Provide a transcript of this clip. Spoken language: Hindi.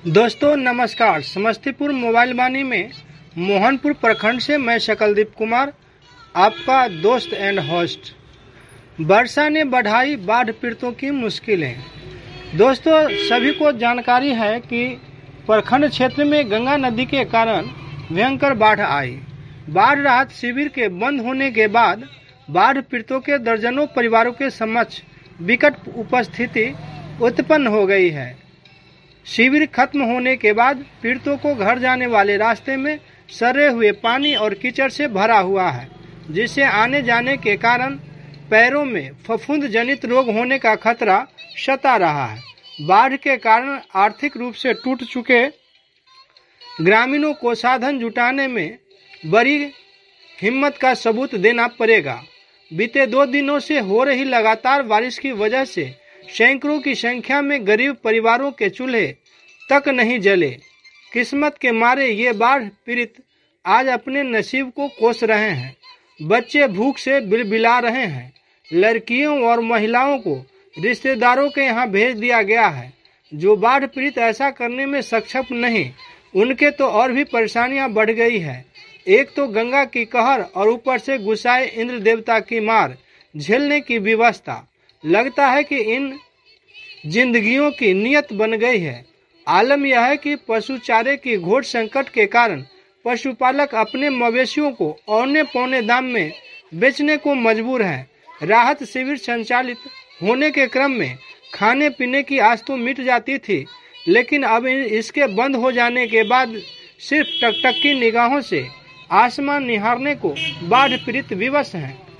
दोस्तों नमस्कार। समस्तीपुर मोबाइल वाणी में मोहनपुर प्रखंड से मैं शकलदीप कुमार, आपका दोस्त एंड होस्ट। वर्षा ने बढ़ाई बाढ़ पीड़ितों की मुश्किलें। दोस्तों सभी को जानकारी है कि प्रखंड क्षेत्र में गंगा नदी के कारण भयंकर बाढ़ आई। बाढ़ राहत शिविर के बंद होने के बाद बाढ़ पीड़ितों के दर्जनों परिवारों के समक्ष विकट उपस्थिति उत्पन्न हो गई है। शिविर खत्म होने के बाद पीड़ितों को घर जाने वाले रास्ते में सरे हुए पानी और कीचड़ से भरा हुआ है, जिससे आने जाने के कारण पैरों में फफूंद जनित रोग होने का खतरा सता रहा है। बाढ़ के कारण आर्थिक रूप से टूट चुके ग्रामीणों को साधन जुटाने में बड़ी हिम्मत का सबूत देना पड़ेगा। बीते 2 दिनों से हो रही लगातार बारिश की वजह से सैकड़ों की संख्या में गरीब परिवारों के चूल्हे तक नहीं जले। किस्मत के मारे ये बाढ़ पीड़ित आज अपने नसीब को कोस रहे हैं। बच्चे भूख से बिलबिला रहे हैं। लड़कियों और महिलाओं को रिश्तेदारों के यहाँ भेज दिया गया है। जो बाढ़ पीड़ित ऐसा करने में सक्षम नहीं, उनके तो और भी परेशानियां बढ़ गई है। एक तो गंगा की कहर और ऊपर से गुस्साए इंद्र देवता की मार झेलने की व्यवस्था। लगता है कि इन जिंदगियों की नियत बन गई है। आलम यह है कि पशु चारे की घोर संकट के कारण पशुपालक अपने मवेशियों को औने पौने दाम में बेचने को मजबूर हैं। राहत शिविर संचालित होने के क्रम में खाने पीने की आस तो मिट जाती थी, लेकिन अब इसके बंद हो जाने के बाद सिर्फ टकटकी निगाहों से आसमान निहारने को बाढ़ पीड़ित विवश हैं।